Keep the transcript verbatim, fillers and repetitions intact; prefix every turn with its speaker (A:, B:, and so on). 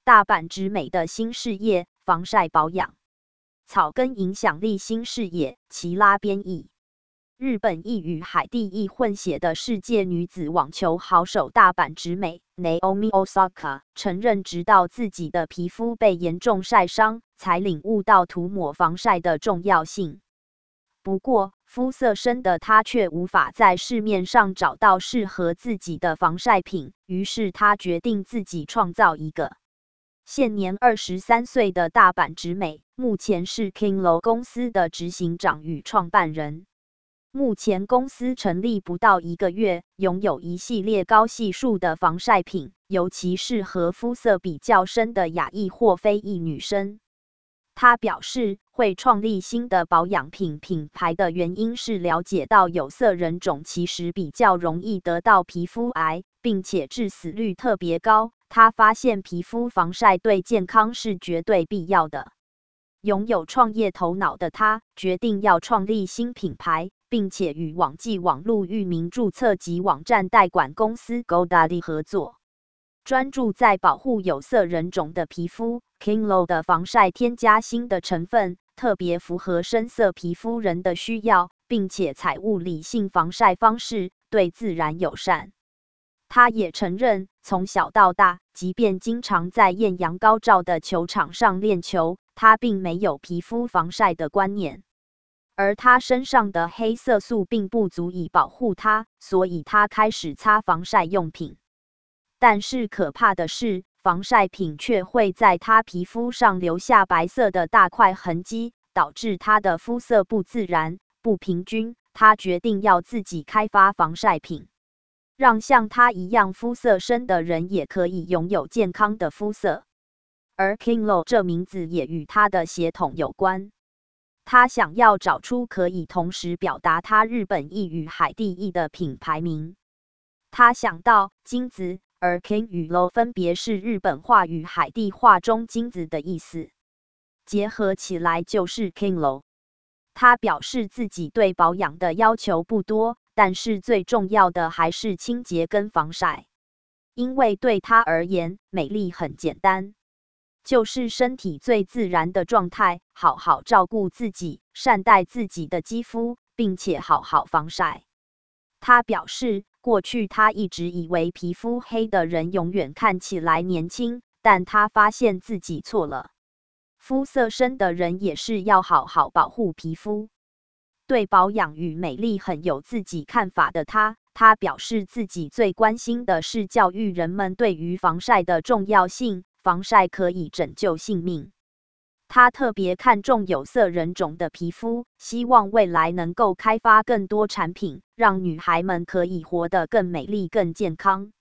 A: 大阪直美的新事业——防晒保养。草根影响力新事业，奇拉编译。日本裔与海地裔混血的世界女子网球好手大阪直美 Naomi Osaka 承认，直到自己的皮肤被严重晒伤，才领悟到涂抹防晒的重要性。不过，肤色深的她却无法在市面上找到适合自己的防晒品，于是她决定自己创造一个。现年二十三岁的大阪直美，目前是 KingLo 公司的执行长与创办人。目前公司成立不到一个月，拥有一系列高系数的防晒品，尤其适合肤色比较深的亚裔或非裔女生。他表示，会创立新的保养品品牌的原因是了解到有色人种其实比较容易得到皮肤癌，并且致死率特别高。他发现皮肤防晒对健康是绝对必要的。拥有创业头脑的他，决定要创立新品牌，并且与网际网络域名注册及网站代管公司 GoDaddy 合作，专注在保护有色人种的皮肤。KingLo 的防晒添加新的成分，特别符合深色皮肤人的需要，并且采物理性防晒方式，对自然友善。他也承认，从小到大，即便经常在艳阳高照的球场上练球，他并没有皮肤防晒的观念。而他身上的黑色素并不足以保护他，所以他开始擦防晒用品。但是可怕的是，防晒品却会在他皮肤上留下白色的大块痕迹，导致他的肤色不自然、不平均。他决定要自己开发防晒品，让像他一样肤色深的人也可以拥有健康的肤色。而 KingLo 这名字也与他的血统有关。他想要找出可以同时表达他日本裔与海地裔的品牌名。他想到金子，而 King 与 Lo 分别是日本话与海地话中金子的意思，结合起来就是 KingLo。他表示自己对保养的要求不多，但是最重要的还是清洁跟防晒，因为对他而言，美丽很简单。就是身体最自然的状态，好好照顾自己，善待自己的肌肤，并且好好防晒。他表示，过去他一直以为皮肤黑的人永远看起来年轻，但他发现自己错了。肤色深的人也是要好好保护皮肤。对保养与美丽很有自己看法的他，他表示自己最关心的是教育人们对于防晒的重要性。防晒可以拯救性命。他特别看重有色人种的皮肤，希望未来能够开发更多产品，让女孩们可以活得更美丽、更健康。